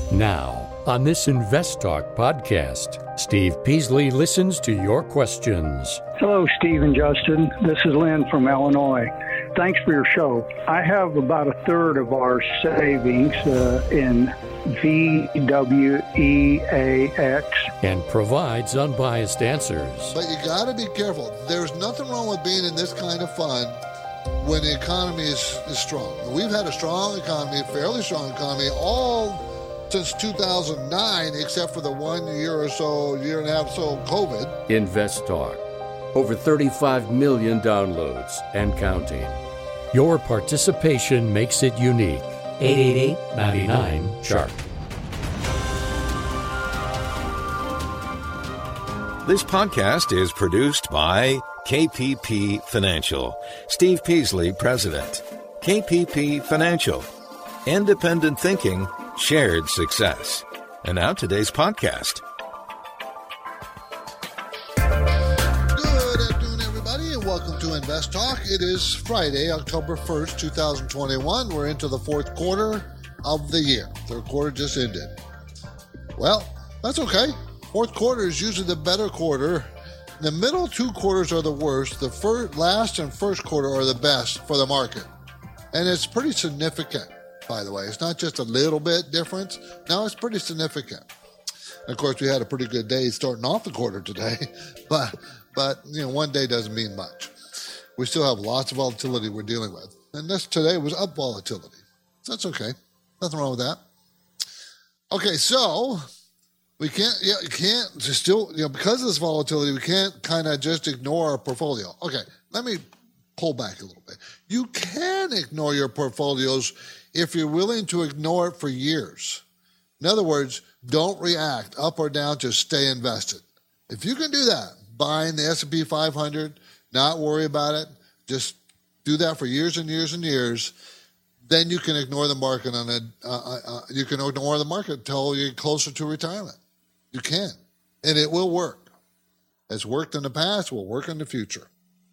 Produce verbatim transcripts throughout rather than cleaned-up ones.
Now, on this Invest Talk podcast, Steve Peasley listens to your questions. Hello, Steve and Justin. This is Lynn from Illinois. Thanks for your show. I have about a third of our savings uh, in V W E A X. And provides unbiased answers. But you got to be careful. There's nothing wrong with being in this kind of fund when the economy is, is strong. We've had a strong economy, a fairly strong economy, all since two thousand nine, except for the one year or so, year and a half or so, COVID. Invest Talk. Over thirty-five million downloads and counting. Your participation makes it unique. eight eight eight, nine nine, C H A R T. This podcast is produced by K P P Financial. Steve Peasley, President. K P P Financial. Independent thinking, shared success. And now today's podcast. Good afternoon, everybody, and welcome to Invest Talk. It is Friday, October first, twenty twenty-one. We're into the fourth quarter of the year. Third quarter just ended. Well, that's okay. Fourth quarter is usually the better quarter. The middle two quarters are the worst. The first, last and first quarter are the best for the market. And it's pretty significant, by the way. It's not just a little bit difference. No, it's pretty significant. And of course, we had a pretty good day starting off the quarter today. But, but you know, one day doesn't mean much. We still have lots of volatility we're dealing with. And this today was up volatility. So that's okay. Nothing wrong with that. Okay, so... We can't, yeah, you can't just still, you know, because of this volatility, we can't kind of just ignore our portfolio. Okay, let me pull back a little bit. You can ignore your portfolios if you're willing to ignore it for years. In other words, don't react up or down, just stay invested. If you can do that, buying the S and P five hundred, not worry about it, just do that for years and years and years, then you can ignore the market on a, uh, uh, you can ignore the market until you're closer to retirement. You can, and it will work. It's worked in the past, will work in the future.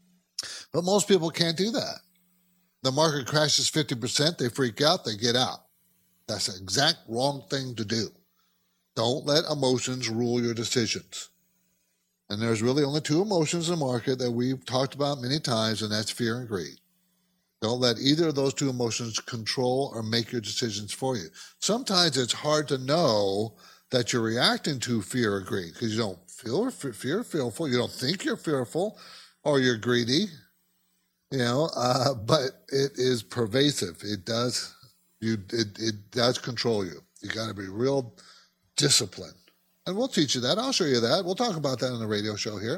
But most people can't do that. The market crashes fifty percent, they freak out, they get out. That's the exact wrong thing to do. Don't let emotions rule your decisions. And there's really only two emotions in the market that we've talked about many times, and that's fear and greed. Don't let either of those two emotions control or make your decisions for you. Sometimes it's hard to know that you're reacting to fear or greed because you don't feel fear, fearful. You don't think you're fearful or you're greedy, you know, uh, but it is pervasive. It does, you, it, it does control you. You got to be real disciplined. And we'll teach you that. I'll show you that. We'll talk about that on the radio show here.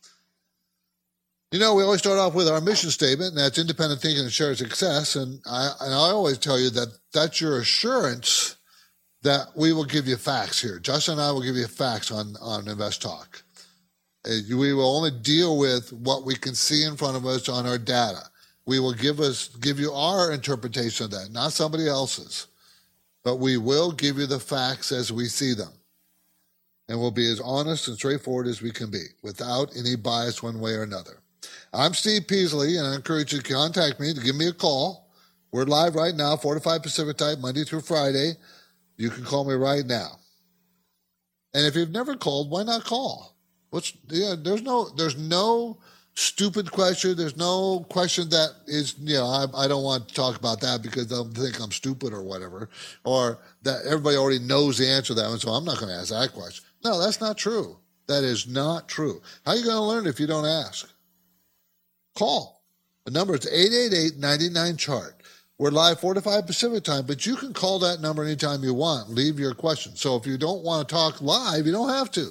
You know, we always start off with our mission statement, and that's independent thinking and shared success. And I, and I always tell you that that's your assurance that we will give you facts here. Justin and I will give you facts on, on Invest Talk. We will only deal with what we can see in front of us on our data. We will give us give you our interpretation of that, not somebody else's. But we will give you the facts as we see them. And we'll be as honest and straightforward as we can be, without any bias one way or another. I'm Steve Peasley, and I encourage you to contact me, to give me a call. We're live right now, four to five Pacific time, Monday through Friday. You can call me right now. And if you've never called, why not call? What's yeah, there's no there's no stupid question. There's no question that is, you know, I, I don't want to talk about that because they'll think I'm stupid or whatever, or that everybody already knows the answer to that one, so I'm not going to ask that question. No, that's not true. That is not true. How are you going to learn if you don't ask? Call. The number is eight eight eight, nine nine, C H A R T. We're live four to five Pacific time, but you can call that number anytime you want. Leave your question. So if you don't want to talk live, you don't have to.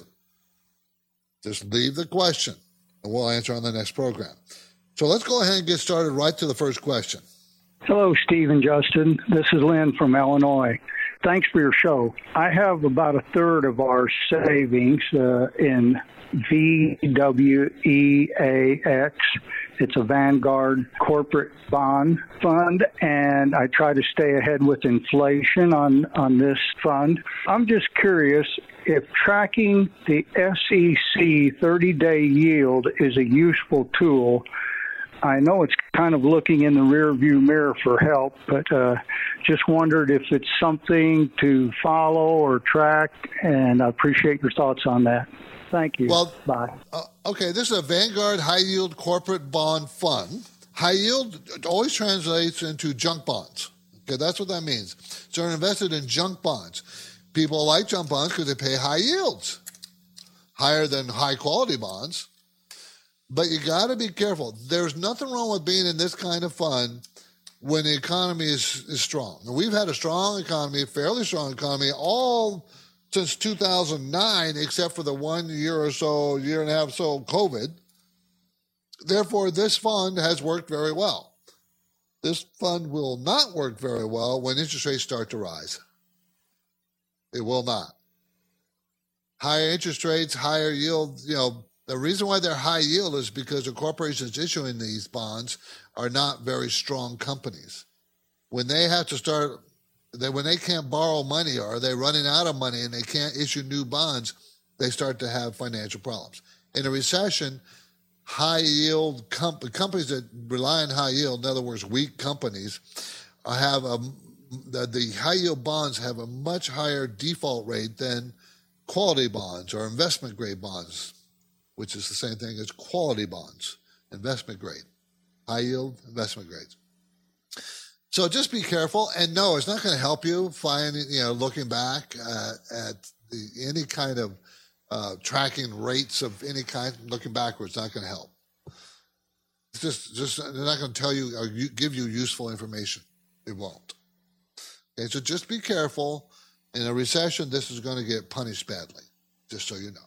Just leave the question, and we'll answer on the next program. So let's go ahead and get started right to the first question. Hello, Steve and Justin. This is Lynn from Illinois. Thanks for your show. I have about a third of our savings uh, in V W E A X. It's a Vanguard corporate bond fund, and I try to stay ahead with inflation on, on this fund. I'm just curious if tracking the S E C thirty-day yield is a useful tool. I know it's kind of looking in the rearview mirror for help, but uh, just wondered if it's something to follow or track, and I appreciate your thoughts on that. Thank you. Well, bye. Uh, okay, this is a Vanguard High Yield Corporate Bond Fund. High yield always translates into junk bonds. Okay, that's what that means. So they're invested in junk bonds. People like junk bonds because they pay high yields, higher than high quality bonds. But you got to be careful. There's nothing wrong with being in this kind of fund when the economy is, is strong. And we've had a strong economy, a fairly strong economy, all since two thousand nine, except for the one year or so, year and a half or so COVID. Therefore, this fund has worked very well. This fund will not work very well when interest rates start to rise. It will not. Higher interest rates, higher yield, you know, the reason why they're high yield is because the corporations issuing these bonds are not very strong companies. When they have to start, they, when they can't borrow money or they're running out of money and they can't issue new bonds, they start to have financial problems. In a recession, high yield comp- companies that rely on high yield, in other words, weak companies, have a, the, the high yield bonds have a much higher default rate than quality bonds or investment grade bonds, which is the same thing as quality bonds, investment grade, high yield investment grades. So just be careful. And no, it's not going to help you find, you know, looking back uh, at the, any kind of uh, tracking rates of any kind, looking backwards, not going to help. It's just, just, they're not going to tell you or give you useful information. It won't. Okay, so just be careful. In a recession, this is going to get punished badly, just so you know.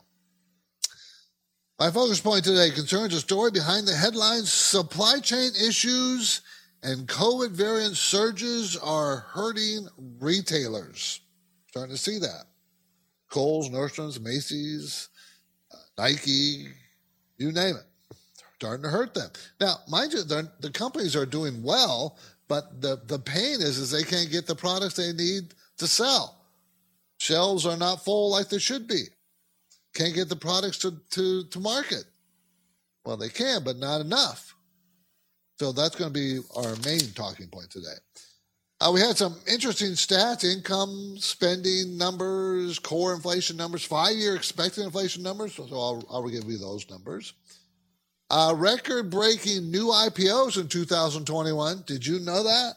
My focus point today concerns a story behind the headlines: supply chain issues and COVID variant surges are hurting retailers. Starting to see that. Kohl's, Nordstrom's, Macy's, uh, Nike, you name it. Starting to hurt them. Now, mind you, the companies are doing well, but the, the pain is, is they can't get the products they need to sell. Shelves are not full like they should be. Can't get the products to, to, to market. Well, they can, but not enough. So that's going to be our main talking point today. Uh, we had some interesting stats: income, spending numbers, core inflation numbers, five-year expected inflation numbers. So I'll, I'll give you those numbers. Uh, record-breaking new I P Os in two thousand twenty-one. Did you know that?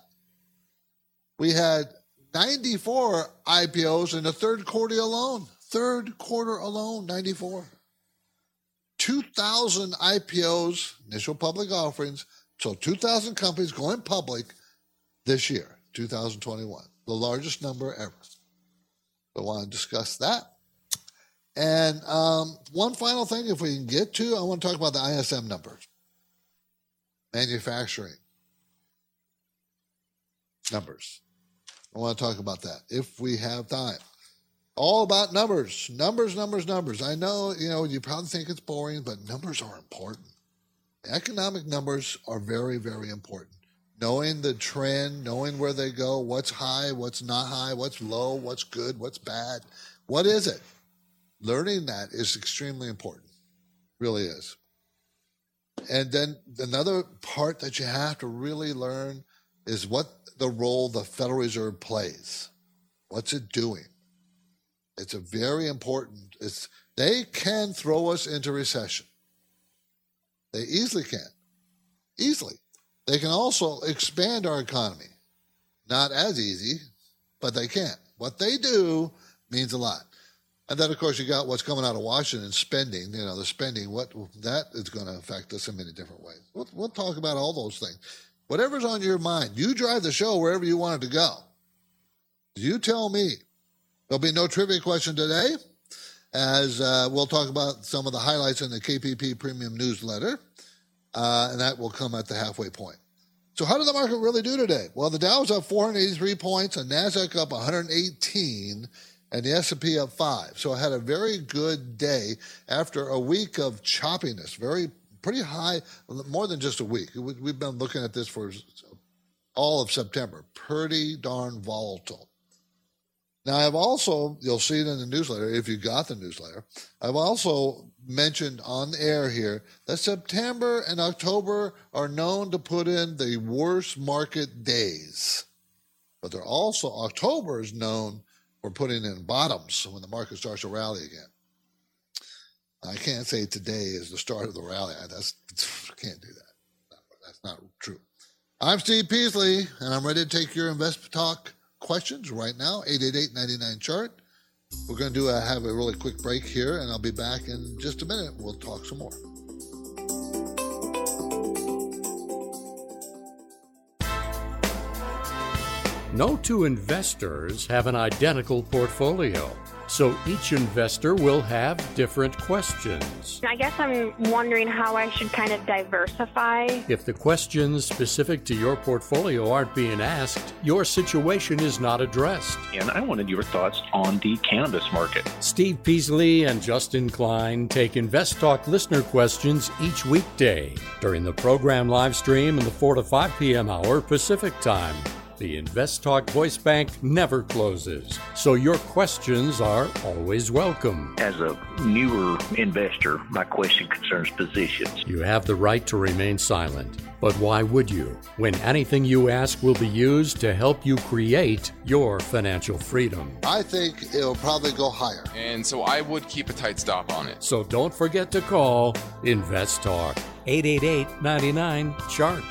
We had ninety-four I P Os in the third quarter alone. Third quarter alone, ninety-four. two thousand I P Os, initial public offerings. So two thousand companies going public this year, two thousand twenty-one. The largest number ever. So I want to discuss that. And um, one final thing, if we can get to, I want to talk about the I S M numbers. Manufacturing numbers. I want to talk about that if we have time. All about numbers, numbers, numbers, numbers. I know, you know, you probably think it's boring, but numbers are important. Economic numbers are very, very important. Knowing the trend, knowing where they go, what's high, what's not high, what's low, what's good, what's bad. What is it? Learning that is extremely important. Really is. And then another part that you have to really learn is what the role the Federal Reserve plays. What's it doing? It's a very important, it's, they can throw us into recession. They easily can. Easily. They can also expand our economy. Not as easy, but they can. What they do means a lot. And then, of course, you got what's coming out of Washington, spending, you know, the spending, what that is going to affect us in many different ways. We'll, we'll talk about all those things. Whatever's on your mind, you drive the show wherever you want it to go. You tell me. There'll be no trivia question today, as uh, we'll talk about some of the highlights in the K P P Premium Newsletter, uh, and that will come at the halfway point. So how did the market really do today? Well, the Dow was up four hundred eighty-three points, and NASDAQ up one hundred eighteen, and the S and P up five. So I had a very good day after a week of choppiness, very pretty high, more than just a week. We've been looking at this for all of September. Pretty darn volatile. Now, I've also, you'll see it in the newsletter if you got the newsletter, I've also mentioned on air here that September and October are known to put in the worst market days. But they're also, October is known for putting in bottoms when the market starts to rally again. I can't say today is the start of the rally. I that's, can't do that. That's not true. I'm Steve Peasley, and I'm ready to take your Invest Talk questions right now, eight eight eight, nine nine, chart. We're going to do a, have a really quick break here, and I'll be back in just a minute. We'll talk some more. No two investors have an identical portfolio, so each investor will have different questions. I guess I'm wondering how I should kind of diversify. If the questions specific to your portfolio aren't being asked, your situation is not addressed. And I wanted your thoughts on the cannabis market. Steve Peasley and Justin Klein take Invest Talk listener questions each weekday during the program live stream in the four to five p.m. hour Pacific time. The Invest Talk voice bank never closes, so your questions are always welcome. As a newer investor, my question concerns positions. You have the right to remain silent, but why would you, when anything you ask will be used to help you create your financial freedom? I think it'll probably go higher. And so I would keep a tight stop on it. So don't forget to call Invest Talk, eight eight eight, nine nine, chart.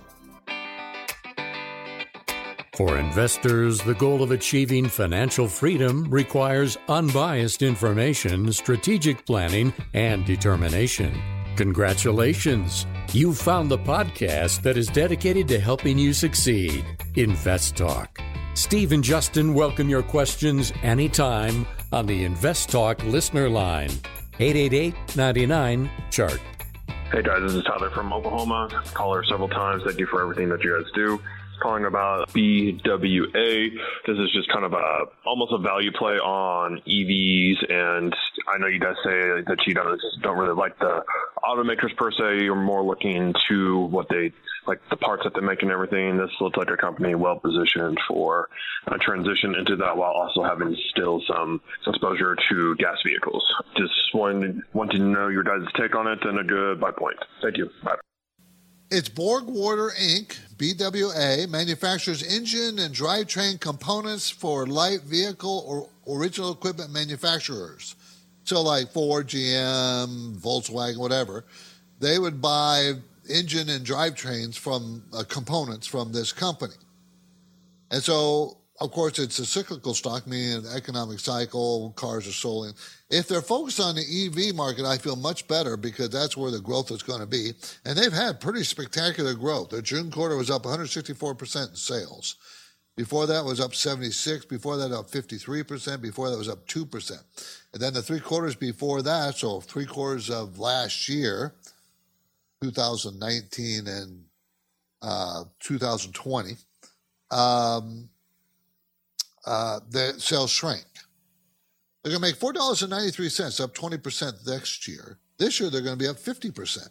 For investors, the goal of achieving financial freedom requires unbiased information, strategic planning, and determination. Congratulations! You've found the podcast that is dedicated to helping you succeed. Invest Talk. Steve and Justin welcome your questions anytime on the Invest Talk listener line. eight eight eight, nine nine, chart. Hey guys, this is Tyler from Oklahoma. Caller several times. Thank you for everything that you guys do. Calling about B W A. This is just kind of a almost a value play on E Vs, and I know you guys say that you don't don't really like the automakers per se. You're more looking to what they like, the parts that they make and everything. This looks like a company well positioned for a transition into that while also having still some exposure to gas vehicles. Just wanted wanted to know your guys' take on it and a good buy point. Thank you. Bye. It's Borg Water Incorporated, B W A, manufactures engine and drivetrain components for light vehicle or original equipment manufacturers. So like Ford, G M, Volkswagen, whatever, they would buy engine and drivetrains from uh, components from this company. And so, of course, it's a cyclical stock, meaning an economic cycle, cars are sold in. If they're focused on the E V market, I feel much better because that's where the growth is going to be. And they've had pretty spectacular growth. The June quarter was up one hundred sixty-four percent in sales. Before that was up seventy-six, before that up fifty-three percent, before that was up two percent. And then the three quarters before that, so three quarters of last year, two thousand nineteen and uh, two thousand twenty, um, uh, the sales shrank. They're going to make four dollars and ninety-three cents, up twenty percent next year. This year, they're going to be up fifty percent.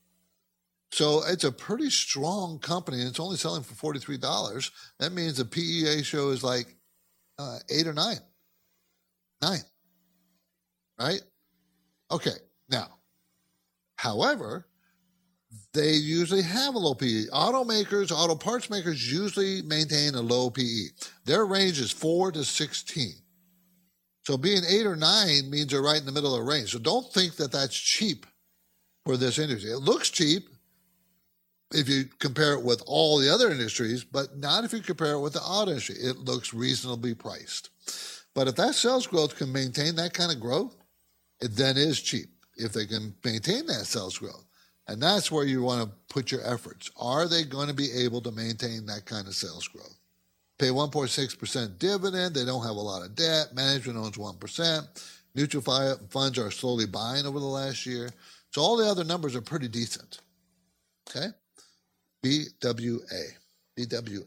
So it's a pretty strong company, and it's only selling for forty-three dollars. That means the P E ratio is like uh, eight or nine. Nine. Right? Okay. Now, however, they usually have a low P E. Automakers, auto parts makers usually maintain a low P E. Their range is four to sixteen. So being eight or nine means they're right in the middle of the range. So don't think that that's cheap for this industry. It looks cheap if you compare it with all the other industries, but not if you compare it with the auto industry. It looks reasonably priced. But if that sales growth can maintain that kind of growth, it then is cheap if they can maintain that sales growth. And that's where you want to put your efforts. Are they going to be able to maintain that kind of sales growth? Pay one point six percent dividend. They don't have a lot of debt. Management owns one percent. Mutual funds are slowly buying over the last year. So all the other numbers are pretty decent. Okay? B W A. B W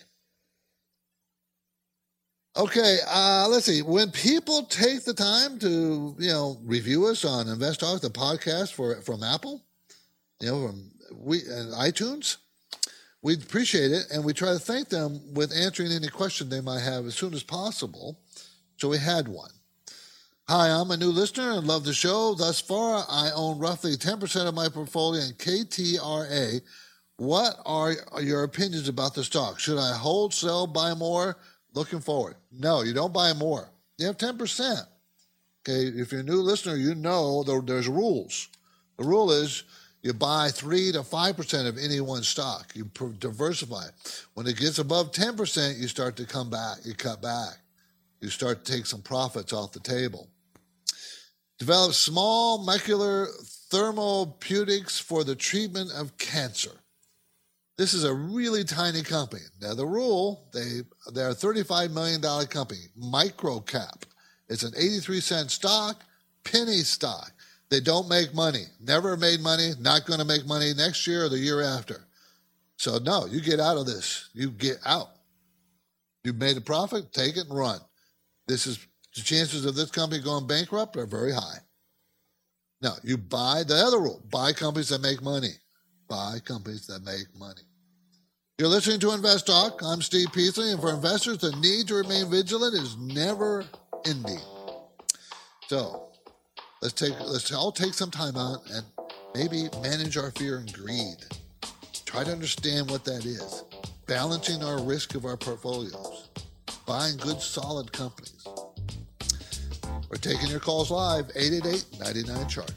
A. Okay, uh, let's see. When people take the time to, you know, review us on Invest Talk, the podcast for from Apple, you know, from we and iTunes, we appreciate it, and we try to thank them with answering any question they might have as soon as possible. So we had one. Hi, I'm a new listener and love the show. Thus far, I own roughly ten percent of my portfolio in K T R A. What are your opinions about the stock? Should I hold, sell, buy more? Looking forward. No, you don't buy more. You have ten percent. Okay, if you're a new listener, you know there, there's rules. The rule is you buy three to five percent of any one stock. You diversify. When it gets above ten percent, you start to come back. You cut back. You start to take some profits off the table. Develop small molecular therapeutics for the treatment of cancer. This is a really tiny company. Now, the rule, they, they're a thirty-five million dollars company, microcap. It's an eighty-three cent stock, penny stock. They don't make money. Never made money, not going to make money next year or the year after. So, no, you get out of this. You get out. You've made a profit, take it and run. This is the chances of this company going bankrupt are very high. Now, you buy the other rule. Buy companies that make money. Buy companies that make money. You're listening to Invest Talk. I'm Steve Peasley, and for investors, the need to remain vigilant is never ending. So, let's take let's all take some time out and maybe manage our fear and greed. Try to understand what that is. Balancing our risk of our portfolios. Buying good, solid companies. We're taking your calls live, eight eight eight, nine nine, chart.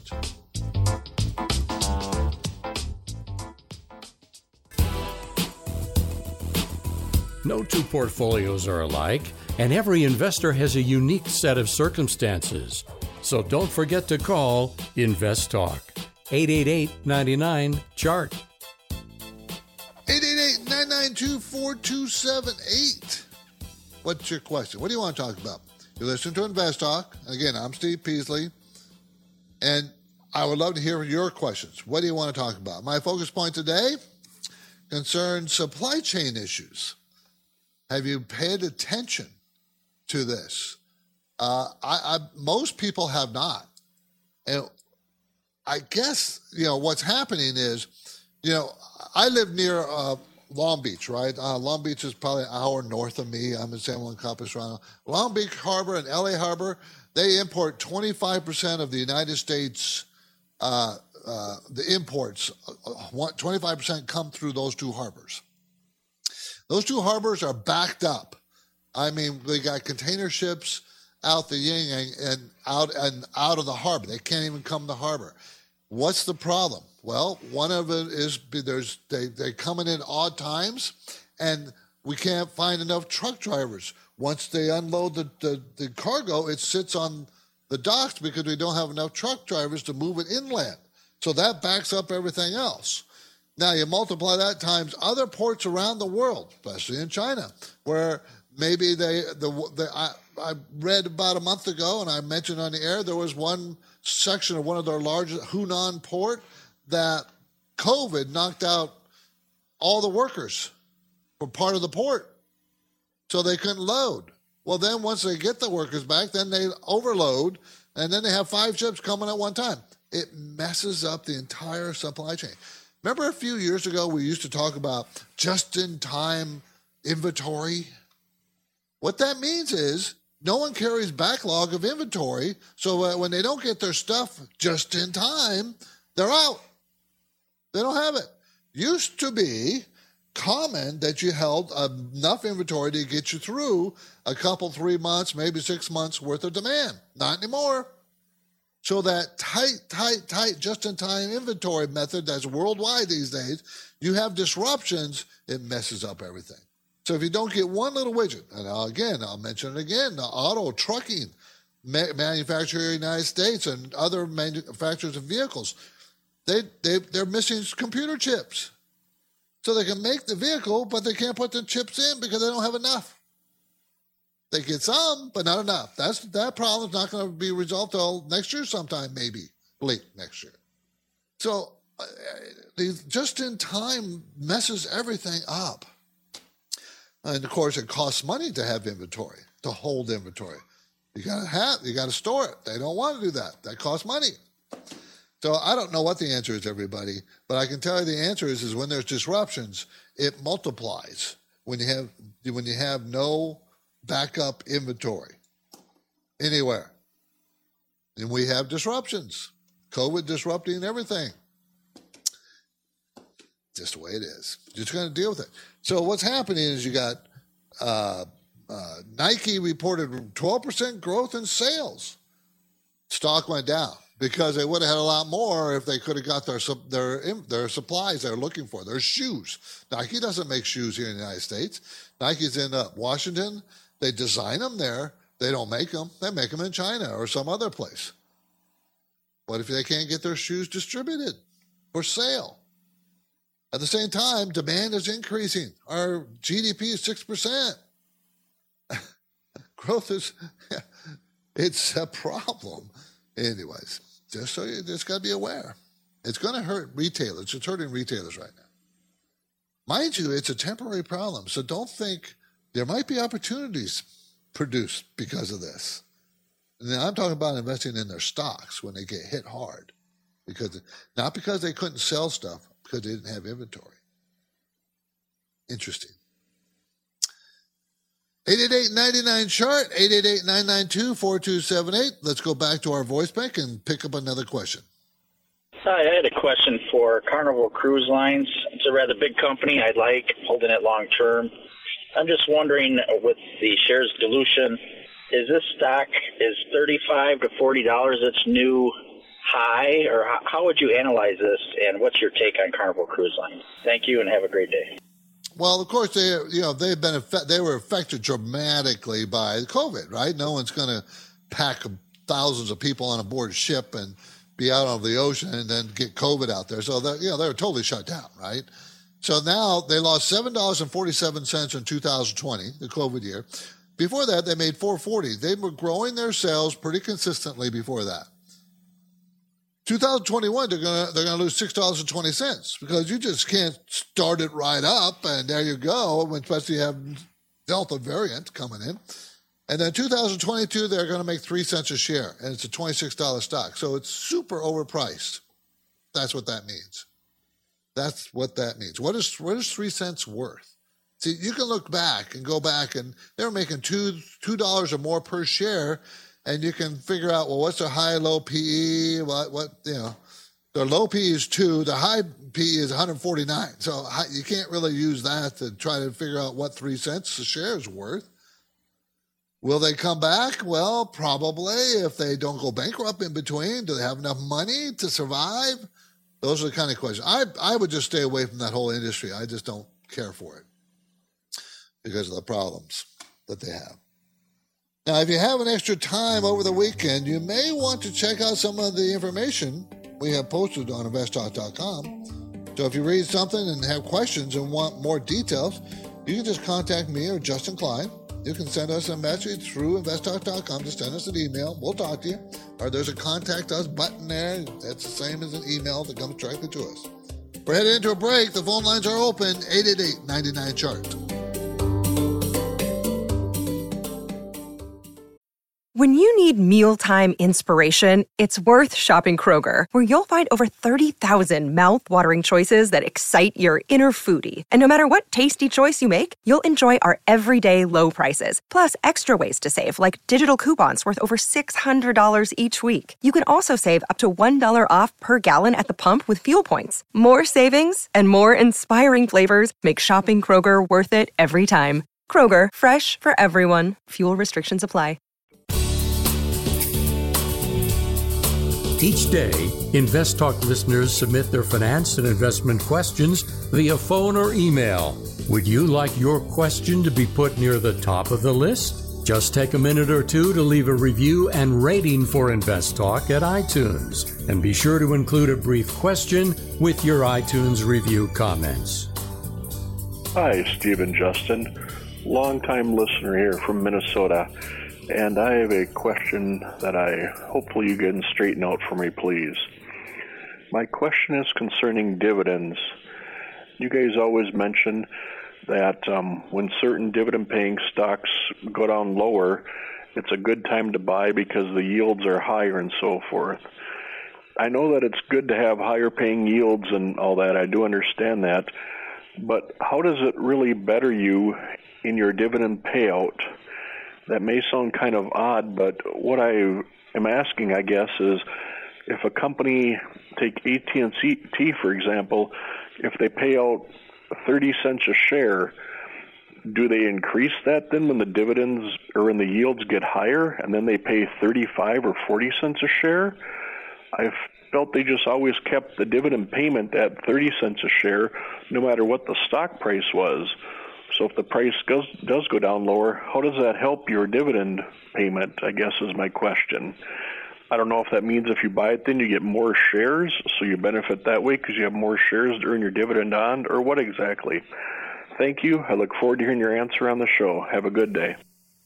No two portfolios are alike, and every investor has a unique set of circumstances. So don't forget to call Invest Talk, eight eight eight, nine nine, chart. eight eight eight, nine nine two, four two seven eight. What's your question? What do you want to talk about? You listen to Invest Talk. Again, I'm Steve Peasley, and I would love to hear your questions. What do you want to talk about? My focus point today concerns supply chain issues. Have you paid attention to this? Uh, I, I, most people have not. And I guess, you know, what's happening is, you know, I live near uh, Long Beach, right? Uh, Long Beach is probably an hour north of me. I'm in San Juan Capistrano. Long Beach Harbor and L A Harbor, they import twenty-five percent of the United States, uh, uh, the imports, uh, twenty-five percent come through those two harbors. Those two harbors are backed up. I mean, they got container ships out the yin and out and out of the harbor. They can't even come to the harbor. What's the problem? Well, one of it is there's they they come in at odd times, and we can't find enough truck drivers. Once they unload the, the, the cargo, it sits on the docks because we don't have enough truck drivers to move it inland. So that backs up everything else. Now you multiply that times other ports around the world, especially in China, where maybe they the, the I, I read about a month ago, and I mentioned on the air, there was one section of one of their largest, Hunan port, that COVID knocked out all the workers for part of the port, so they couldn't load. Well, then once they get the workers back, then they overload, and then they have five ships coming at one time. It messes up the entire supply chain. Remember a few years ago we used to talk about just-in-time inventory? What that means is no one carries backlog of inventory, so uh, when they don't get their stuff just in time, they're out. They don't have it. Used to be common that you held enough inventory to get you through a couple, three months, maybe six months worth of demand. Not anymore. So that tight, tight, tight, just-in-time inventory method that's worldwide these days, you have disruptions, it messes up everything. So if you don't get one little widget, and again, I'll mention it again, the auto, trucking, ma- manufacturer in the United States and other manufacturers of vehicles, they, they, they're missing computer chips. So they can make the vehicle, but they can't put the chips in because they don't have enough. They get some, but not enough. That's that problem's not going to be resolved till next year sometime, maybe late next year. So uh, the just-in-time messes everything up. And of course, it costs money to have inventory, to hold inventory. You got to have, you got to store it. They don't want to do that. That costs money. So I don't know what the answer is, everybody, but I can tell you the answer is, is when there's disruptions, it multiplies when you have when you have no backup inventory. anywhere. And we have disruptions. COVID disrupting everything. Just the way it is. Just going to deal with it. So what's happening is you got uh, uh, Nike reported twelve percent growth in sales. Stock went down because they would have had a lot more if they could have got their their their supplies they're looking for, their shoes. Nike doesn't make shoes here in the United States. Nike's in uh, Washington. They design them there. They don't make them. They make them in China or some other place. What if they can't get their shoes distributed for sale? At the same time, demand is increasing. Our G D P is six percent. Growth is, it's a problem. Anyways, just so you just got to be aware. It's going to hurt retailers. It's hurting retailers right now. Mind you, it's a temporary problem. So don't think there might be opportunities produced because of this. Now, I'm talking about investing in their stocks when they get hit hard. Because not because they couldn't sell stuff, because they didn't have inventory. Interesting. eight eight eight, nine nine, chart, eight eight eight, nine nine two, four two seven eight. Let's go back to our voice bank and pick up another question. Hi, I had a question for Carnival Cruise Lines. It's a rather big company. I like holding it long term. I'm just wondering, with the shares dilution, is this stock is thirty-five to forty dollars its new high, or how, how would you analyze this, and what's your take on Carnival Cruise Lines? Thank you, and have a great day. Well, of course, they you know they've been they were affected dramatically by COVID, right? No one's going to pack thousands of people on a board ship and be out on the ocean and then get COVID out there. So that you know they were totally shut down, right? So now they lost seven dollars and forty-seven cents in two thousand twenty, the COVID year. Before that, they made four forty. They were growing their sales pretty consistently before that. two thousand twenty-one, they're gonna they're gonna lose six dollars and twenty cents because you just can't start it right up and there you go, especially you have Delta variant coming in. And then two thousand twenty-two, they're gonna make three cents a share, and it's a twenty-six dollars stock. So it's super overpriced. That's what that means. That's what that means. What is what is three cents worth? See, you can look back and go back, and they're making two two dollars or more per share, and you can figure out, well, what's their high, low P E? What what you know, their low P E is two, the high P E is one hundred forty-nine. So you can't really use that to try to figure out what three cents a share is worth. Will they come back? Well, probably. If they don't go bankrupt in between, do they have enough money to survive? Those are the kind of questions. I I would just stay away from that whole industry. I just don't care for it because of the problems that they have. Now, if you have an extra time over the weekend, you may want to check out some of the information we have posted on invest talk dot com. So if you read something and have questions and want more details, you can just contact me or Justin Klein. You can send us a message through invest talk dot com. Just send us an email. We'll talk to you. Or there's a contact us button there. That's the same as an email that comes directly to us. We're headed into a break. The phone lines are open. eight eight eight, nine nine, chart. When you need mealtime inspiration, it's worth shopping Kroger, where you'll find over thirty thousand mouth-watering choices that excite your inner foodie. And no matter what tasty choice you make, you'll enjoy our everyday low prices, plus extra ways to save, like digital coupons worth over six hundred dollars each week. You can also save up to one dollar off per gallon at the pump with fuel points. More savings and more inspiring flavors make shopping Kroger worth it every time. Kroger, fresh for everyone. Fuel restrictions apply. Each day, InvestTalk listeners submit their finance and investment questions via phone or email. Would you like your question to be put near the top of the list? Just take a minute or two to leave a review and rating for InvestTalk at iTunes. And be sure to include a brief question with your iTunes review comments. Hi, Steve and Justin. Longtime listener here from Minnesota. And I have a question that I hopefully you can straighten out for me, please. My question is concerning dividends. You guys always mention that um, when certain dividend-paying stocks go down lower, it's a good time to buy because the yields are higher and so forth. I know that it's good to have higher-paying yields and all that. I do understand that. But how does it really better you in your dividend payout that may sound kind of odd, but what I am asking, I guess, is if a company, take A T and T, for example, if they pay out thirty cents a share, do they increase that then when the dividends or when the yields get higher, and then they pay thirty-five or forty cents a share? I felt they just always kept the dividend payment at thirty cents a share, no matter what the stock price was. So if the price goes, does go down lower, how does that help your dividend payment, I guess is my question. I don't know if that means if you buy it, then you get more shares, so you benefit that way because you have more shares to earn your dividend on, or what exactly? Thank you. I look forward to hearing your answer on the show. Have a good day.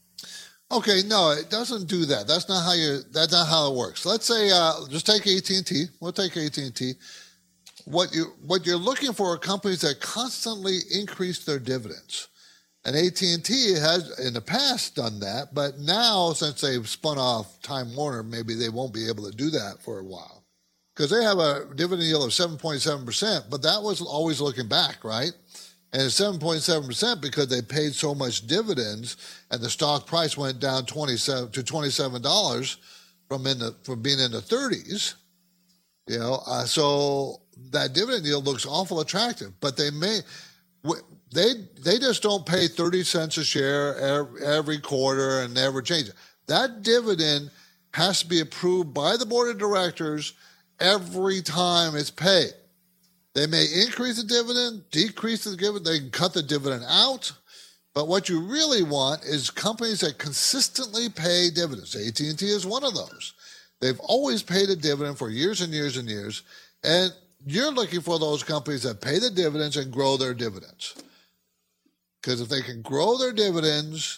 Okay, no, it doesn't do that. That's not how you. That's not how it works. Let's say, uh, just take A T and T. We'll take A T and T. What you what you're looking for are companies that constantly increase their dividends, and A T and T has in the past done that, but now since they've spun off Time Warner, maybe they won't be able to do that for a while because they have a dividend yield of seven point seven percent. But that was always looking back, right? And it's seven point seven percent because they paid so much dividends and the stock price went down twenty-seven to twenty-seven dollars from in the from being in the thirties. You know, uh, so that dividend yield looks awful attractive, but they may they they just don't pay thirty cents a share every, every quarter and never change it. That dividend has to be approved by the board of directors every time it's paid. They may increase the dividend, decrease the dividend, they can cut the dividend out. But what you really want is companies that consistently pay dividends. A T and T is one of those. They've always paid a dividend for years and years and years. And you're looking for those companies that pay the dividends and grow their dividends. Because if they can grow their dividends,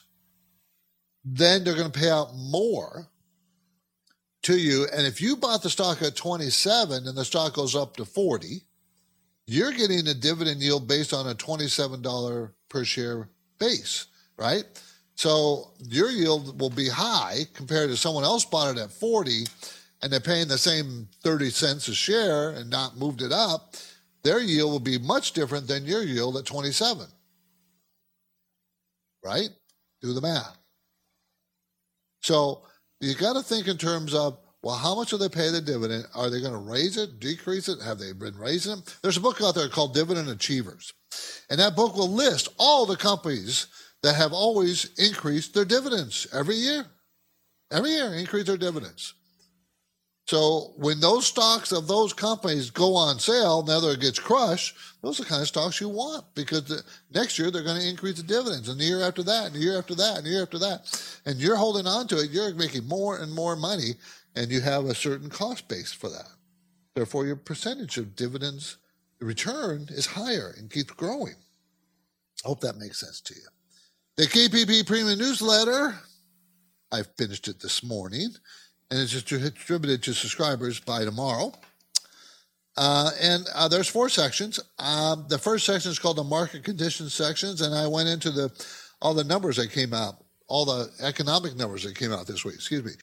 then they're going to pay out more to you. And if you bought the stock at twenty-seven and the stock goes up to forty, you're getting a dividend yield based on a twenty-seven dollars per share base, right? So your yield will be high compared to someone else bought it at forty and they're paying the same thirty cents a share and not moved it up. Their yield will be much different than your yield at twenty-seven, right? Do the math. So you got to think in terms of, well, how much do they pay the dividend? Are they going to raise it, decrease it? Have they been raising it? There's a book out there called Dividend Achievers. And that book will list all the companies that have always increased their dividends every year. Every year, increase their dividends. So when those stocks of those companies go on sale, now that it gets crushed, those are the kind of stocks you want because the, next year they're going to increase the dividends, and the year after that, and the year after that, and the year after that. And you're holding on to it. You're making more and more money, and you have a certain cost base for that. Therefore, your percentage of dividends return is higher and keeps growing. I hope that makes sense to you. The K P P Premium Newsletter, I finished it this morning, and it's distributed to subscribers by tomorrow. Uh, and uh, there's four sections. Um, the first section is called the Market Conditions sections, and I went into the all the numbers that came out, all the economic numbers that came out this week. Excuse me.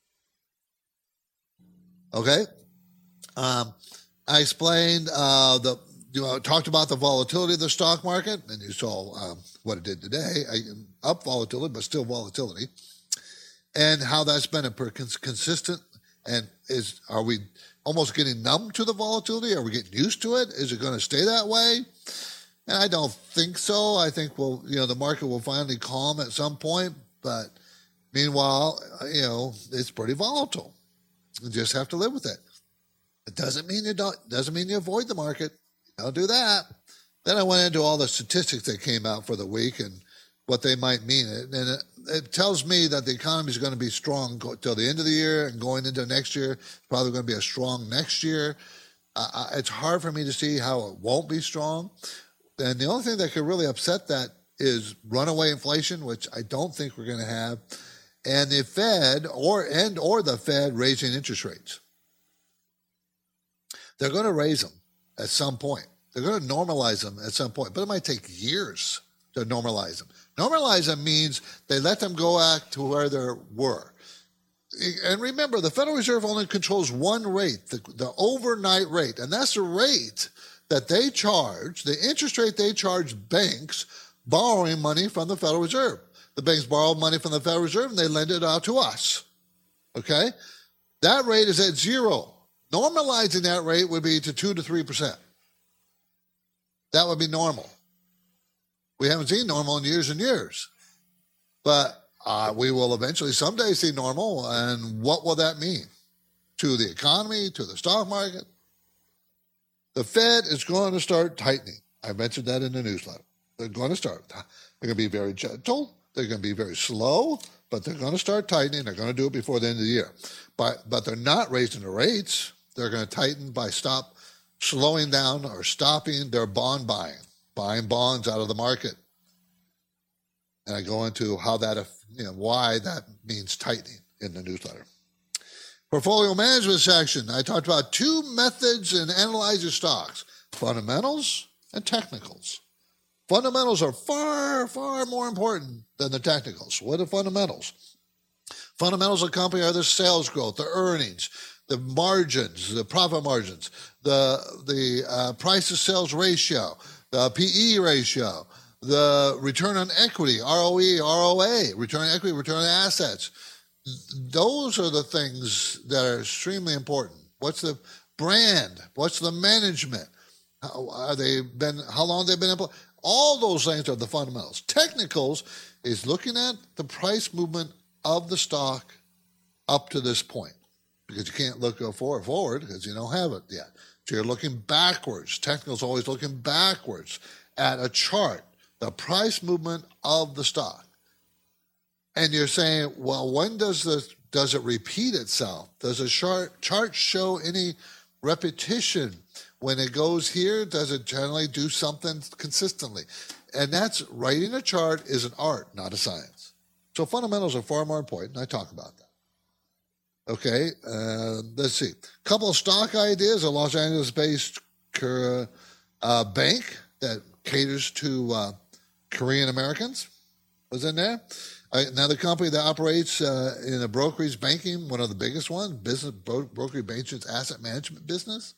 Okay. Um, I explained uh, the. You know, talked about the volatility of the stock market, and you saw um, what it did today. I, up volatility, but still volatility, and how that's been a per cons- consistent. And is are we almost getting numb to the volatility? Are we getting used to it? Is it going to stay that way? And I don't think so. I think we'll, you know, the market will finally calm at some point. But meanwhile, you know, it's pretty volatile. You just have to live with it. It doesn't mean you don't. Doesn't mean you avoid the market. Don't do that. Then I went into all the statistics that came out for the week and what they might mean. And it, it tells me that the economy is going to be strong till the end of the year and going into next year. It's probably going to be a strong next year. Uh, it's hard for me to see how it won't be strong. And the only thing that could really upset that is runaway inflation, which I don't think we're going to have, and the Fed or and or the Fed raising interest rates. They're going to raise them at some point. They're going to normalize them at some point, but it might take years to normalize them. Normalize them means they let them go back to where they were. And remember, the Federal Reserve only controls one rate, the, the overnight rate, and that's the rate that they charge, the interest rate they charge banks borrowing money from the Federal Reserve. The banks borrow money from the Federal Reserve and they lend it out to us. Okay? That rate is at zero. Normalizing that rate would be to two to three percent. That would be normal. We haven't seen normal in years and years. But uh, we will eventually someday see normal. And what will that mean to the economy, to the stock market? The Fed is going to start tightening. I mentioned that in the newsletter. They're going to start. They're going to be very gentle. They're going to be very slow, but they're going to start tightening. They're going to do it before the end of the year. But but they're not raising the rates. They're going to tighten by stop slowing down or stopping their bond buying, buying bonds out of the market. And I go into how that, you know, why that means tightening in the newsletter. Portfolio management section. I talked about two methods in analyzing stocks: fundamentals and technicals. Fundamentals are far, far more important than the technicals. What are fundamentals? Fundamentals of a company are the sales growth, the earnings, the margins, the profit margins, the the uh, price to sales ratio, the P E ratio, the return on equity, R O E, R O A, return on equity, return on assets. Those are the things that are extremely important. What's the brand? What's the management? How are they been? How long they've been employed? All those things are the fundamentals. Technicals is looking at the price movement of the stock up to this point, because you can't look forward forward because you don't have it yet. So you're looking backwards. Technicals always looking backwards at a chart, the price movement of the stock. And you're saying, well, when does the does it repeat itself? Does a chart chart show any repetition? When it goes here, does it generally do something consistently? And that's, writing a chart is an art, not a science. So fundamentals are far more important. I talk about that. Okay, uh, let's see. A couple of stock ideas. A Los Angeles-based uh, uh, bank that caters to uh, Korean Americans was in there. Uh, another company that operates uh, in a brokerage banking, one of the biggest ones, business bro- brokerage banking, asset management business.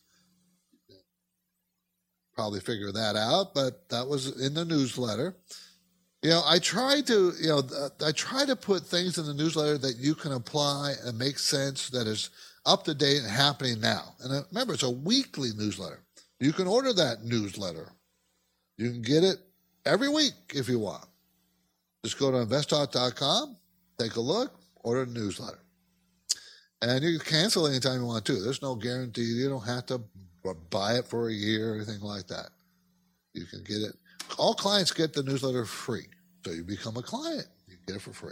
Probably figure that out, but that was in the newsletter. You know, I try to, you know, I try to put things in the newsletter that you can apply and make sense, that is up to date and happening now. And remember, it's a weekly newsletter. You can order that newsletter. You can get it every week if you want. Just go to invest talk dot com, take a look, order the newsletter. And you can cancel anytime you want to. There's no guarantee. You don't have to buy it for a year or anything like that. You can get it. All clients get the newsletter free. So you become a client, you get it for free.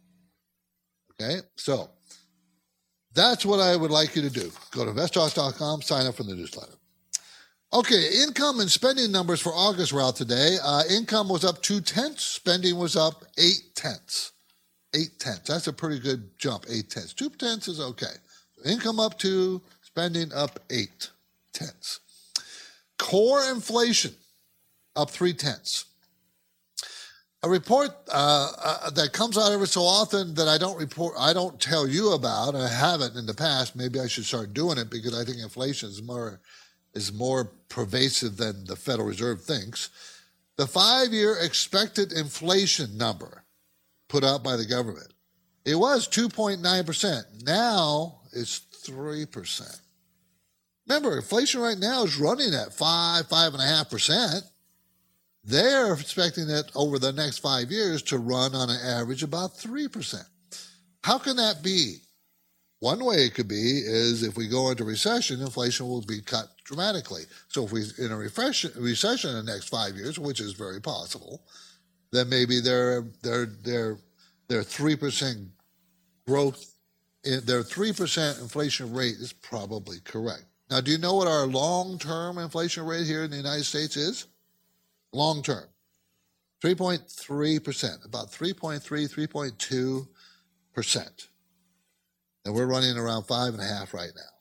Okay? So that's what I would like you to do. Go to invest talk dot com, sign up for the newsletter. Okay, income and spending numbers for August were out today. Uh, income was up two tenths. Spending was up eight tenths. Eight tenths. That's a pretty good jump, eight tenths. Two tenths is okay. Income up two, spending up eight tenths. Core inflation up three tenths. A report uh, uh, that comes out every so often that I don't report, I don't tell you about. I haven't in the past. Maybe I should start doing it because I think inflation is more is more pervasive than the Federal Reserve thinks. The five-year expected inflation number put out by the government. It was two point nine percent. Now it's three percent. Remember, inflation right now is running at five, five and a half percent. They're expecting it over the next five years to run on an average about three percent. How can that be? One way it could be is if we go into recession, inflation will be cut dramatically. So if we're in a recession in the next five years, which is very possible, then maybe their their their their three percent growth, their three percent inflation rate is probably correct. Now, do you know what our long-term inflation rate here in the United States is? Long-term, three point three percent, about three point three, three point two percent. And we're running around five and a half right now.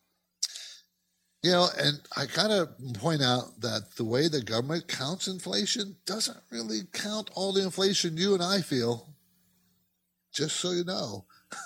You know, and I kind of point out that the way the government counts inflation doesn't really count all the inflation you and I feel. Just so you know,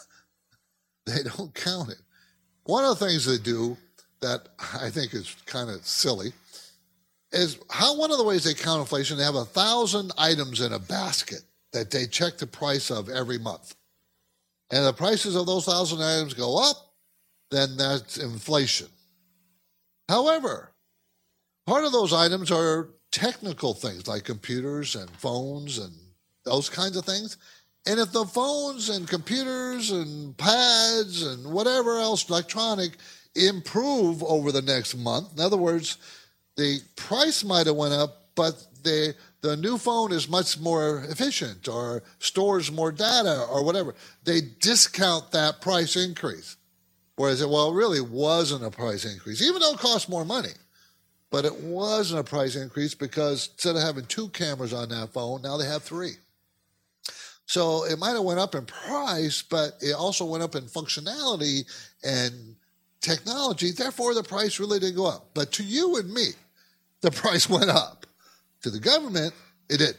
they don't count it. One of the things they do that I think is kind of silly is how one of the ways they count inflation, they have a thousand items in a basket. that they check the price of every month. And the prices of those thousand items go up, then that's inflation. However, part of those items are technical things like computers and phones and those kinds of things. And if the phones and computers and pads and whatever else electronic improve over the next month, in other words, the price might have went up, but the the new phone is much more efficient or stores more data or whatever, they discount that price increase. Whereas, it, well, it really wasn't a price increase, even though it cost more money. But it wasn't a price increase because instead of having two cameras on that phone, now they have three. So it might have went up in price, but it also went up in functionality and technology. Therefore, the price really didn't go up. But to you and me, the price went up. To the government, it didn't.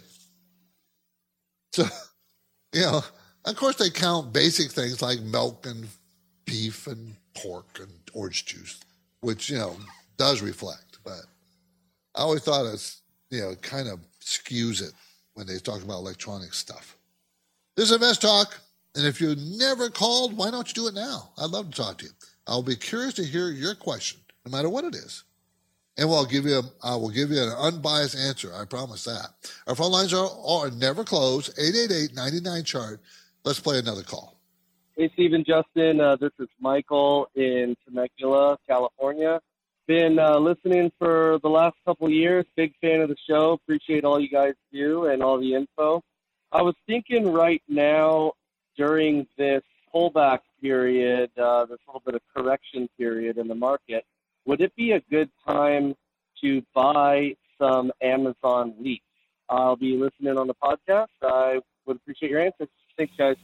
So, you know, of course they count basic things like milk and beef and pork and orange juice, which, you know, does reflect. But I always thought it's, you know, it kind of skews it when they talk about electronic stuff. This is Invest Talk, and if you never called, why don't you do it now? I'd love to talk to you. I'll be curious to hear your question, no matter what it is. And we'll give you a, I will give you an unbiased answer. I promise that. Our phone lines are, are never closed. eight eight eight, nine nine, C H A R T. Let's play another call. Hey, Steve and Justin. Uh, this is Michael in Temecula, California. Been uh, listening for the last couple of years. Big fan of the show. Appreciate all you guys do and all the info. I was thinking right now during this pullback period, uh, this little bit of correction period in the market, would it be a good time to buy some Amazon leaks? I'll be listening on the podcast. I would appreciate your answers. Thanks, guys.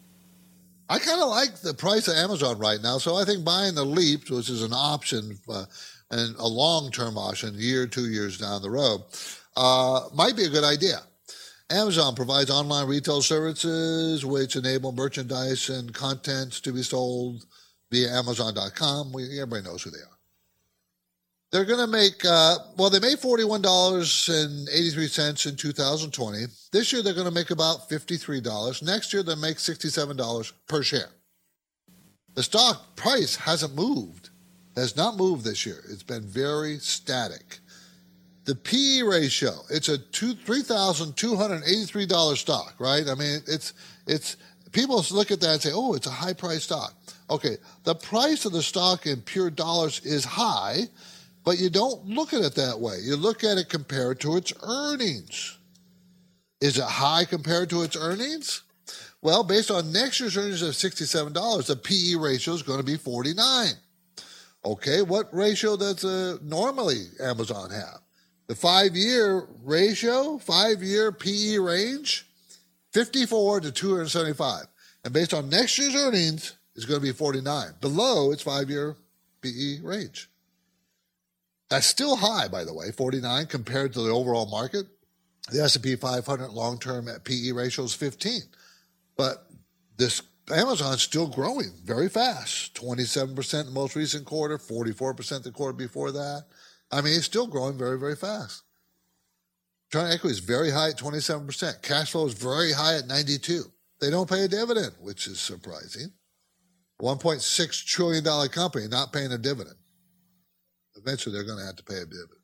I kind of like the price of Amazon right now, so I think buying the Leap, which is an option, uh, and a long-term option, year, two years down the road, uh, might be a good idea. Amazon provides online retail services which enable merchandise and contents to be sold via Amazon dot com. We, everybody knows who they are. They're going to make, uh, well, they made forty-one dollars and eighty-three cents in two thousand twenty. This year, they're going to make about fifty-three dollars. Next year, they'll make sixty-seven dollars per share. The stock price hasn't moved, has not moved this year. It's been very static. The P E ratio, it's a two, three thousand two hundred eighty-three dollars stock, right? I mean, it's, it's, people look at that and say, oh, it's a high-priced stock. Okay, the price of the stock in pure dollars is high, but you don't look at it that way. You look at it compared to its earnings. Is it high compared to its earnings? Well, based on next year's earnings of sixty-seven dollars, the P E ratio is going to be forty-nine. Okay, what ratio does uh, normally Amazon have? The five-year ratio, five-year P E range, fifty-four to two hundred seventy-five. And based on next year's earnings, it's going to be forty-nine, below its five-year P E range. That's still high, by the way, forty-nine compared to the overall market. The S and P five hundred long-term P E ratio is fifteen. But this Amazon's still growing very fast, twenty-seven percent in the most recent quarter, forty-four percent the quarter before that. I mean, it's still growing very, very fast. Return on equity is very high at twenty-seven percent. Cash flow is very high at ninety-two. They don't pay a dividend, which is surprising. one point six trillion dollars company not paying a dividend. Eventually, they're going to have to pay a dividend.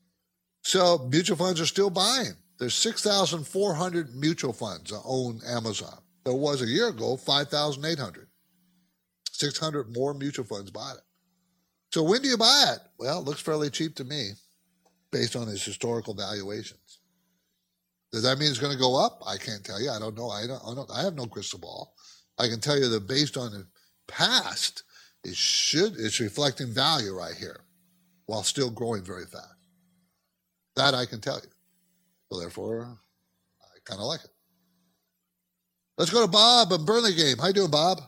So mutual funds are still buying. There's six thousand four hundred mutual funds that own Amazon. There was a year ago, five thousand eight hundred. six hundred more mutual funds bought it. So when do you buy it? Well, it looks fairly cheap to me based on its historical valuations. Does that mean it's going to go up? I can't tell you. I don't know. I don't, I don't. I have no crystal ball. I can tell you that based on the past, it should. It's reflecting value right here, while still growing very fast. That I can tell you. So therefore, I kind of like it. Let's go to Bob in Burlingame. How you doing, Bob?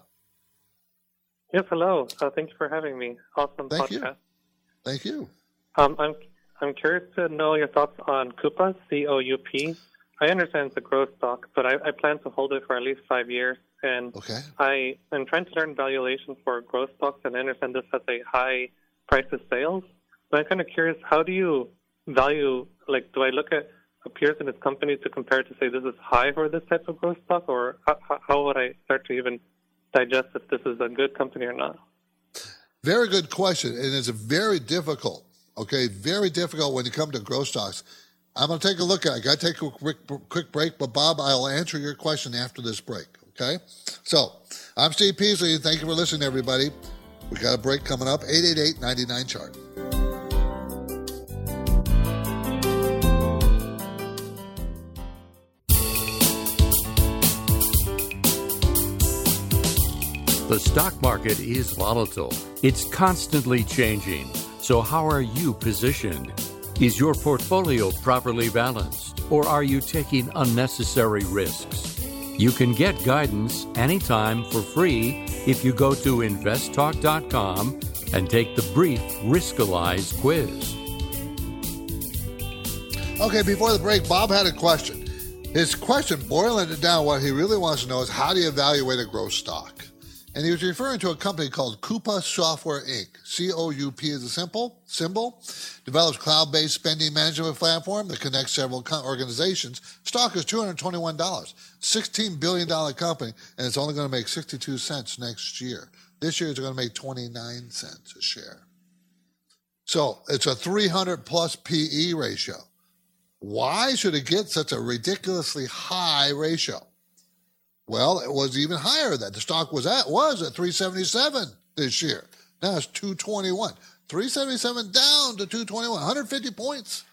Yes, hello. Uh, thank you for having me. Awesome Thank podcast. you. Thank you. Um, I'm I'm curious to know your thoughts on Coupa, C O U P. I understand it's a growth stock, but I, I plan to hold it for at least five years. And okay. I am trying to learn valuation for growth stocks, and I understand this has a high price to sales. But I'm kind of curious, how do you value, like, do I look at appears in its company to compare to say this is high for this type of growth stock, or how, how would I start to even digest if this is a good company or not? Very good question, and it's very difficult, okay, very difficult when you come to growth stocks. I'm going to take a look at it. I got to take a quick, quick break, but Bob, I'll answer your question after this break, okay? So, I'm Steve Peasley, and thank you for listening, everybody. We got a break coming up, eight eight eight, nine nine, C H A R T. The stock market is volatile. It's constantly changing. So how are you positioned? Is your portfolio properly balanced, or are you taking unnecessary risks? You can get guidance anytime for free if you go to invest talk dot com and take the brief Riskalyze quiz. Okay, before the break, Bob had a question. His question, boiling it down, what he really wants to know is how do you evaluate a growth stock? And he was referring to a company called Coupa Software, Incorporated. C O U P is a simple symbol. Develops cloud-based spending management platform that connects several organizations. Stock is two hundred twenty-one dollars. sixteen billion dollars company, and it's only going to make sixty-two cents next year. This year, it's going to make twenty-nine cents a share. So it's a three hundred plus P E ratio. Why should it get such a ridiculously high ratio? Well, it was even higher than that. The stock was at was at three seventy-seven this year. Now it's two twenty-one. three seventy-seven down to two twenty-one, one hundred fifty points.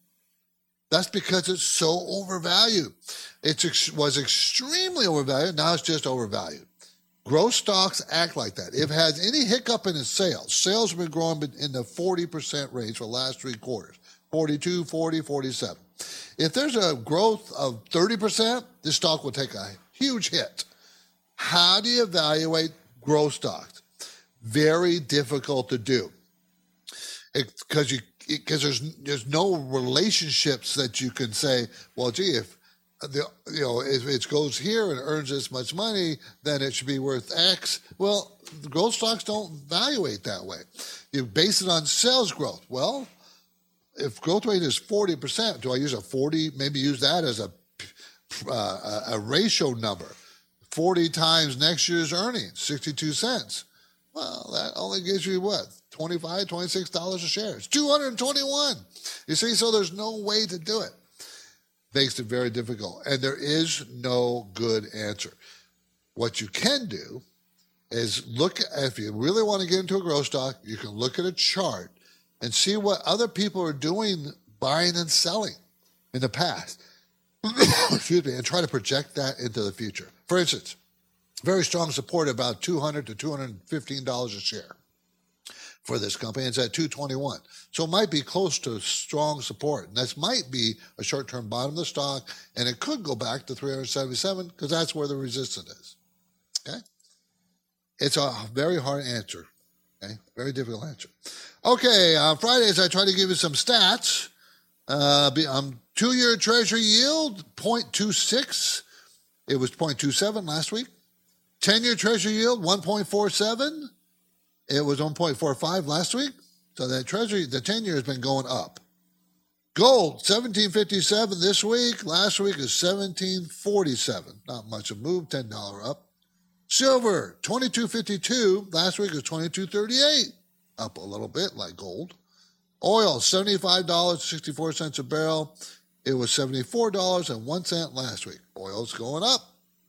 That's because it's so overvalued. It ex- was extremely overvalued. Now it's just overvalued. Growth stocks act like that. If it has any hiccup in its sales, sales have been growing in the forty percent range for the last three quarters, forty-two, forty, forty-seven. If there's a growth of thirty percent, this stock will take a huge hit. How do you evaluate growth stocks? Very difficult to do because you because there's there's no relationships that you can say, well, gee, if the you know if it goes here and earns this much money, then it should be worth X. Well, the growth stocks don't evaluate that way. You base it on sales growth. Well, if growth rate is forty percent, do I use a forty? Maybe use that as a Uh, a, a ratio number, forty times next year's earnings, sixty-two cents. Well, that only gives you what, twenty-five, twenty-six dollars a share. It's two hundred twenty-one. You see, so there's no way to do it. Makes it very difficult. And there is no good answer. What you can do is look, if you really want to get into a growth stock, you can look at a chart and see what other people are doing, buying and selling in the past. Excuse me, and try to project that into the future. For instance, very strong support about two hundred to two hundred fifteen dollars a share for this company. It's at two twenty-one. So it might be close to strong support. And this might be a short-term bottom of the stock, and it could go back to three seventy-seven because that's where the resistance is. Okay? It's a very hard answer. Okay? Very difficult answer. Okay, on Fridays, I try to give you some stats. Uh, um, two-year Treasury yield, zero point two six. It was zero point two seven last week. ten-year Treasury yield, one point four seven. It was one point four five last week. So that Treasury, the ten-year has been going up. Gold, seventeen fifty-seven this week. Last week is seventeen forty-seven. Not much of a move, ten dollars up. Silver, twenty-two fifty-two. Last week was twenty-two thirty-eight. Up a little bit like gold. Oil, seventy-five dollars and sixty-four cents a barrel. It was seventy-four dollars and one cent last week. Oil's going up.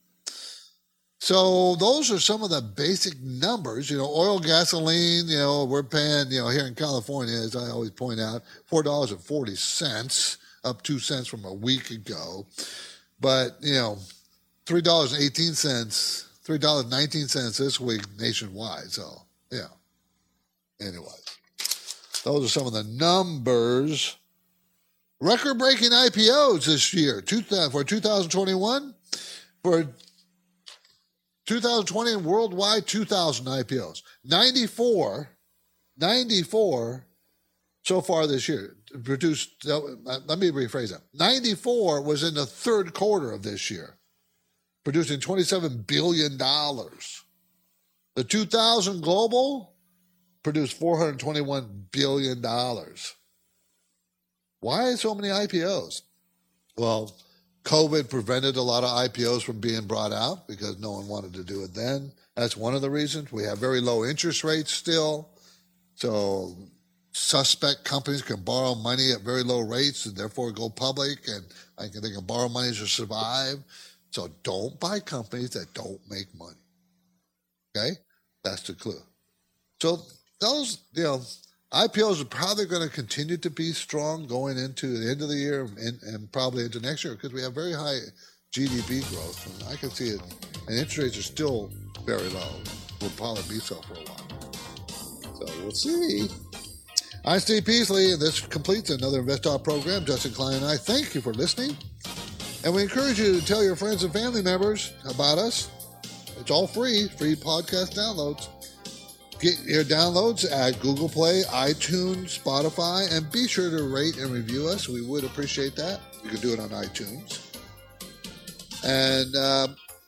So those are some of the basic numbers. You know, oil, gasoline, you know, we're paying, you know, here in California, as I always point out, four dollars and forty cents, up two cents from a week ago. But, you know, three dollars and eighteen cents, three dollars and nineteen cents this week nationwide. So, yeah. Anyway. Those are some of the numbers. Record-breaking I P Os this year for two thousand twenty-one. For two thousand twenty and worldwide, two thousand I P Os. ninety-four, ninety-four so far this year. Produced. Let me rephrase that. ninety-four was in the third quarter of this year, producing twenty-seven billion dollars. The two thousand global produced four hundred twenty-one billion dollars. Why so many I P Os? Well, COVID prevented a lot of I P Os from being brought out because no one wanted to do it then. That's one of the reasons. We have very low interest rates still. So suspect companies can borrow money at very low rates and therefore go public, and I think they can borrow money to survive. So don't buy companies that don't make money. Okay? That's the clue. So those, you know, I P Os are probably going to continue to be strong going into the end of the year and, and probably into next year because we have very high G D P growth. And I can see it. And interest rates are still very low. Will probably be so for a while. So we'll see. I'm Steve Peasley, and this completes another Invest Talk program. Justin Klein and I thank you for listening. And we encourage you to tell your friends and family members about us. It's all free, free podcast downloads. Get your downloads at Google Play, iTunes, Spotify, and be sure to rate and review us. We would appreciate that. You can do it on iTunes. And uh,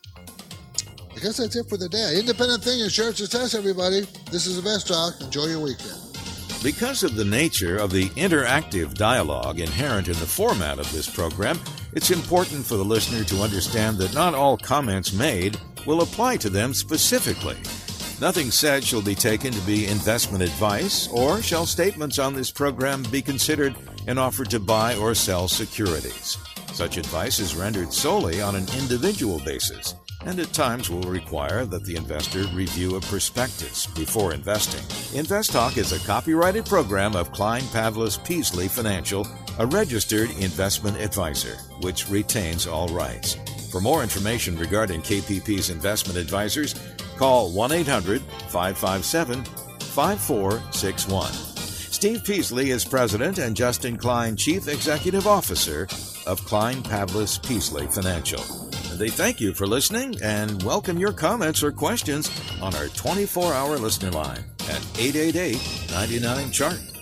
I guess that's it for the day. Independent Thing and shared success, everybody. This is Invest Talk. Enjoy your weekend. Because of the nature of the interactive dialogue inherent in the format of this program, it's important for the listener to understand that not all comments made will apply to them specifically. Nothing said shall be taken to be investment advice, or shall statements on this program be considered an offer to buy or sell securities. Such advice is rendered solely on an individual basis, and at times will require that the investor review a prospectus before investing. Invest Talk is a copyrighted program of Klein Pavlis Peasley Financial, a registered investment advisor, which retains all rights. For more information regarding K P P's investment advisors, call one eight hundred, five five seven, five four six one. Steve Peasley is President and Justin Klein Chief Executive Officer of Klein Pavlis Peasley Financial. And they thank you for listening and welcome your comments or questions on our twenty-four hour listener line at eight eight eight, nine nine, C H A R T.